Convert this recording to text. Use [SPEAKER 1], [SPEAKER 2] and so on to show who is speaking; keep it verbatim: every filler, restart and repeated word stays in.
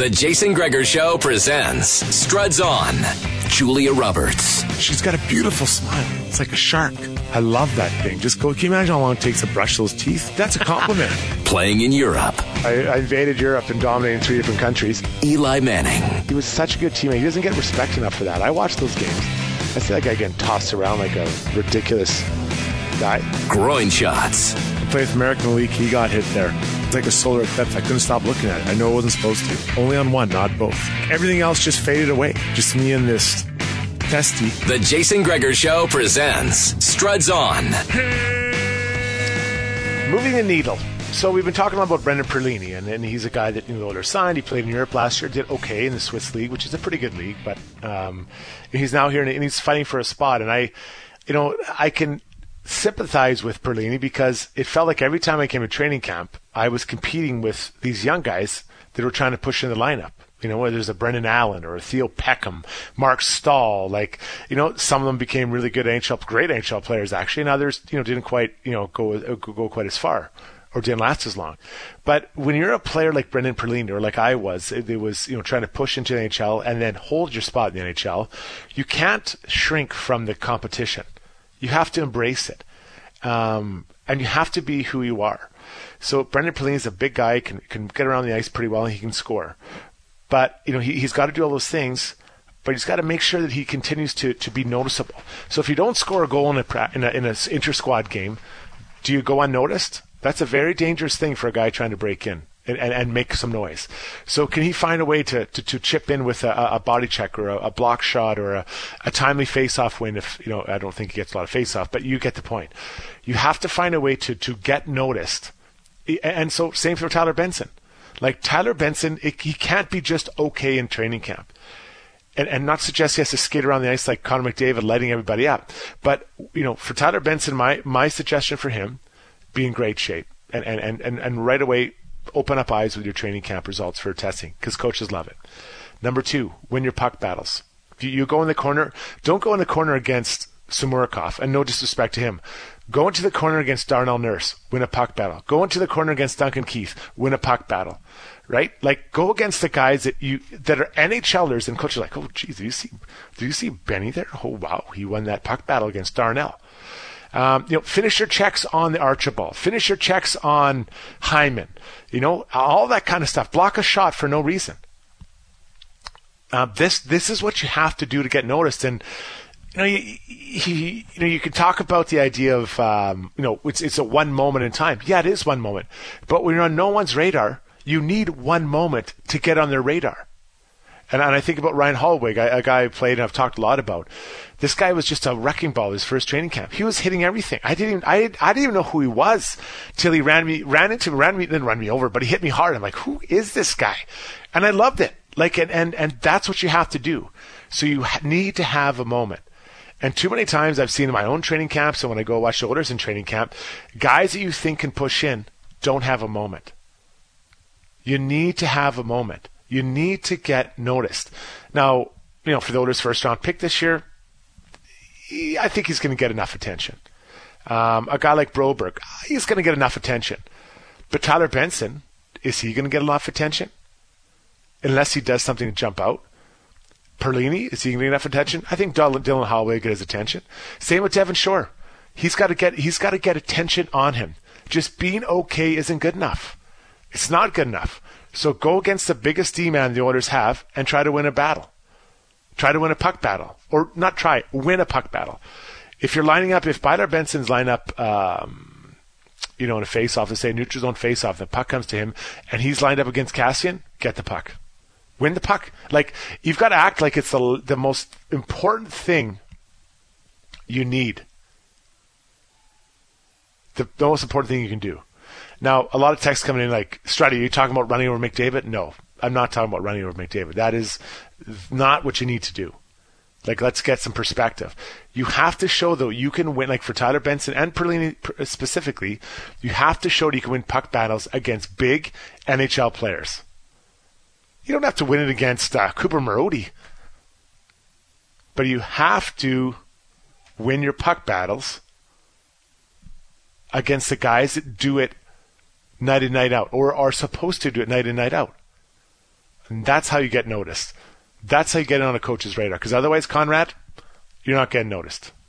[SPEAKER 1] The Jason Gregor Show presents Struds On. Julia Roberts.
[SPEAKER 2] She's got a beautiful smile. It's like a shark. I love that thing. Just go, can you imagine how long it takes to brush those teeth? That's a compliment.
[SPEAKER 1] Playing in Europe.
[SPEAKER 2] I, I invaded Europe and dominated three different countries.
[SPEAKER 1] Eli Manning.
[SPEAKER 2] He was such a good teammate. He doesn't get respect enough for that. I watch those games. I see that guy getting tossed around like a ridiculous guy.
[SPEAKER 1] Groin shots.
[SPEAKER 2] I played with American League. He got hit there. It's like a solar eclipse. I couldn't stop looking at it. I know I wasn't supposed to. Only on one, not both. Everything else just faded away. Just me and this testy.
[SPEAKER 1] The Jason Gregor Show presents Struds On.
[SPEAKER 2] Moving the needle. So we've been talking about Brendan Perlini, and, and he's a guy that, you know, the Oilers signed. He played in Europe last year, did okay in the Swiss League, which is a pretty good league, but um, he's now here, and he's fighting for a spot. And I, you know, I can sympathize with Perlini because it felt like every time I came to training camp, I was competing with these young guys that were trying to push in the lineup. You know, whether there's a Brendan Allen or a Theo Peckham, Mark Stahl, like, you know, some of them became really good N H L, great N H L players actually, and others, you know, didn't quite, you know, go go quite as far or didn't last as long. But when you're a player like Brendan Perlini or like I was, it, it was, you know, trying to push into the N H L and then hold your spot in the N H L, you can't shrink from the competition. You have to embrace it. Um, and you have to be who you are. So Brendan Perlini is a big guy, can can get around the ice pretty well, and he can score. But, you know, he, he's got to do all those things, but he's got to make sure that he continues to, to be noticeable. So if you don't score a goal in a in a, in a inter-squad game, do you go unnoticed? That's a very dangerous thing for a guy trying to break in and, and, and make some noise. So can he find a way to, to, to chip in with a, a body check or a, a block shot or a, a timely face-off win? If, you know, I don't think he gets a lot of face-off, but you get the point. You have to find a way to, to get noticed. And so same for Tyler Benson. Like Tyler Benson, it, he can't be just okay in training camp. And, and not suggest he has to skate around the ice like Connor McDavid, lighting everybody up. But, you know, for Tyler Benson, my, my suggestion for him, be in great shape. And, and, and, and right away, open up eyes with your training camp results for testing, because coaches love it. Number two, win your puck battles. If you, you go in the corner, don't go in the corner against Samorikov, and no disrespect to him. Go into the corner against Darnell Nurse, win a puck battle. Go into the corner against Duncan Keith, win a puck battle. Right? Like, go against the guys that you that are NHLers, and coaches are like, oh, geez, did you see, did you see Benny there? Oh, wow, he won that puck battle against Darnell. Um, you know, finish your checks on the Archibald. Finish your checks on Hyman. You know, all that kind of stuff. Block a shot for no reason. Uh, this this is what you have to do to get noticed. And you know, you, you, you know, you can talk about the idea of, um, you know, it's it's a one moment in time. Yeah, it is one moment. But when you're on no one's radar, you need one moment to get on their radar. And, and I think about Ryan Holloway, a guy I played and I've talked a lot about. This guy was just a wrecking ball his first training camp. He was hitting everything. I didn't even, I, I didn't even know who he was till he ran me, ran into me, ran me, didn't run me over, but he hit me hard. I'm like, who is this guy? And I loved it. Like, and, and, and that's what you have to do. So you need to have a moment. And too many times I've seen in my own training camps and when I go watch the Oilers in training camp, guys that you think can push in don't have a moment. You need to have a moment. You need to get noticed. Now, you know, for the Oilers' first round pick this year, he, I think he's going to get enough attention. Um, a guy like Broberg, he's going to get enough attention. But Tyler Benson, is he going to get enough attention? Unless he does something to jump out. Perlini, is he going to get enough attention? I think Dylan, Dylan Holloway get his attention. Same with Devin Shore. He's got to get he's got to get attention on him. Just being okay isn't good enough. It's not good enough. So go against the biggest D-man the Oilers have and try to win a battle. Try to win a puck battle. Or not try, win a puck battle. If you're lining up, if Tyler Benson's line up, um, you know, in a face-off, let's say a neutral zone face-off, the puck comes to him, and he's lined up against Cassian, get the puck. Win the puck. Like, you've got to act like it's the, the most important thing you need. The, the most important thing you can do. Now, a lot of texts coming in like, Strutty, are you talking about running over McDavid? No, I'm not talking about running over McDavid. That is not what you need to do. Like, let's get some perspective. You have to show, though, you can win, like for Tyler Benson and Perlini specifically, you have to show that you can win puck battles against big N H L players. You don't have to win it against uh, Cooper Marody. But you have to win your puck battles against the guys that do it night in, night out, or are supposed to do it night in, night out. And that's how you get noticed. That's how you get on a coach's radar. Because otherwise, Conrad, you're not getting noticed.